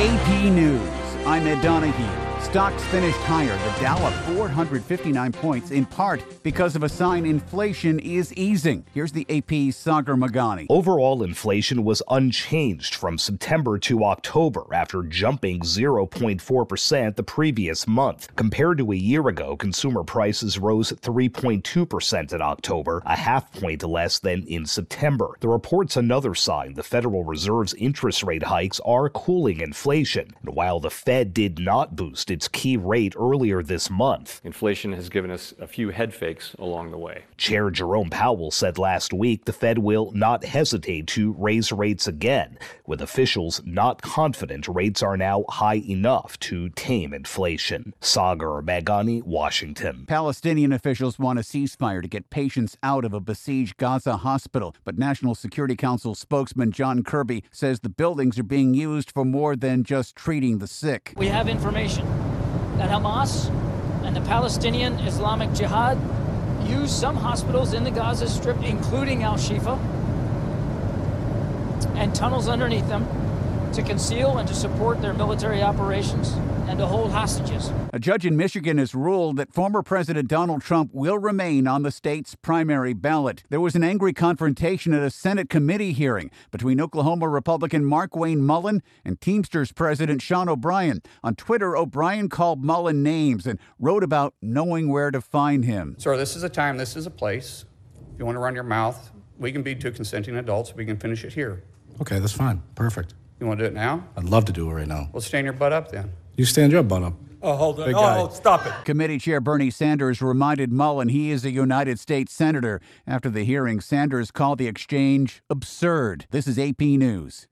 AP News. I'm Ed Donahue. Stocks finished higher. The Dow up 459 points, in part because of a sign inflation is easing. Here's the AP's Sagar Meghani. Overall inflation was unchanged from September to October after jumping 0.4% the previous month. Compared to a year ago, consumer prices rose 3.2% in October, a half point less than in September. The report's another sign the Federal Reserve's interest rate hikes are cooling inflation. And while the Fed did not boost its key rate earlier this month, inflation has given us a few head fakes along the way. Chair Jerome Powell said last week the Fed will not hesitate to raise rates again, with officials not confident rates are now high enough to tame inflation. Sagar Meghani, Washington. Palestinian officials want a ceasefire to get patients out of a besieged Gaza hospital, but National Security Council spokesman John Kirby says the buildings are being used for more than just treating the sick. We have information that Hamas and the Palestinian Islamic Jihad use some hospitals in the Gaza Strip, including Al-Shifa, and tunnels underneath them to conceal and to support their military operations and to hold hostages. A judge in Michigan has ruled that former President Donald Trump will remain on the state's primary ballot. There was an angry confrontation at a Senate committee hearing between Oklahoma Republican Markwayne Mullin and Teamsters President Sean O'Brien. On Twitter, O'Brien called Mullin names and wrote about knowing where to find him. Sir, this is a time, this is a place. If you want to run your mouth, we can be two consenting adults. We can finish it here. Okay, that's fine. Perfect. You want to do it now? I'd love to do it right now. Well, stand your butt up then. You stand your butt up. Oh, hold on. Oh, stop it. Committee Chair Bernie Sanders reminded Mullin he is a United States Senator. After the hearing, Sanders called the exchange absurd. This is AP News.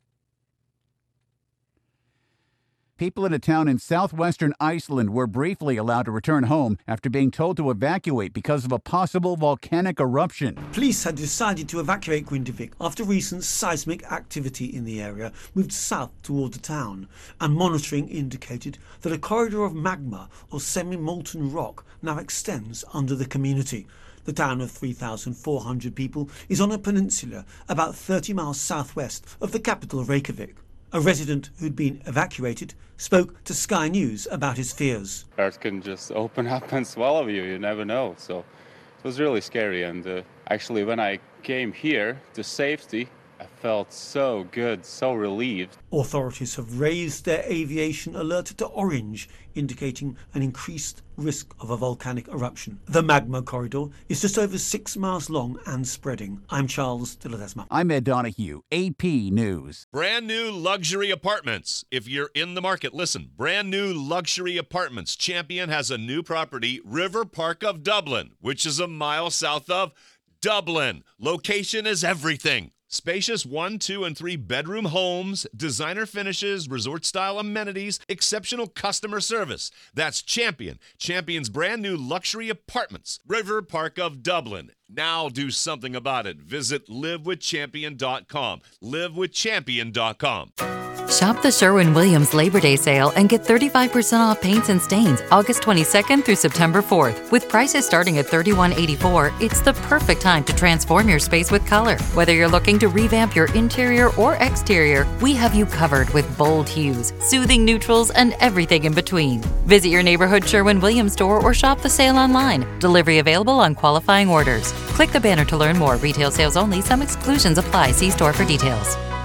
People in a town in southwestern Iceland were briefly allowed to return home after being told to evacuate because of a possible volcanic eruption. Police had decided to evacuate Grindavik after recent seismic activity in the area moved south toward the town, and monitoring indicated that a corridor of magma or semi-molten rock now extends under the community. The town of 3,400 people is on a peninsula about 30 miles southwest of the capital Reykjavik. A resident who'd been evacuated spoke to Sky News about his fears. Earth can just open up and swallow you, you never know. So it was really scary. And actually, when I came here to safety, I felt so good, so relieved. Authorities have raised their aviation alert to orange, indicating an increased risk of a volcanic eruption. The magma corridor is just over 6 miles long and spreading. I'm Charles de Ledesma. I'm Ed Donahue, AP News. Brand new luxury apartments. If you're in the market, listen. Brand new luxury apartments. Champion has a new property, River Park of Dublin, which is a mile south of Dublin. Location is everything. Spacious 1, 2, and 3 bedroom homes, designer finishes, resort-style amenities, exceptional customer service. That's Champion. Champion's brand new luxury apartments. River Park of Dublin. Now do something about it. Visit livewithchampion.com. livewithchampion.com. Shop the Sherwin-Williams Labor Day sale and get 35% off paints and stains August 22nd through September 4th. With prices starting at $31.84, it's the perfect time to transform your space with color. Whether you're looking to revamp your interior or exterior, we have you covered with bold hues, soothing neutrals, and everything in between. Visit your neighborhood Sherwin-Williams store or shop the sale online. Delivery available on qualifying orders. Click the banner to learn more. Retail sales only. Some exclusions apply. See store for details.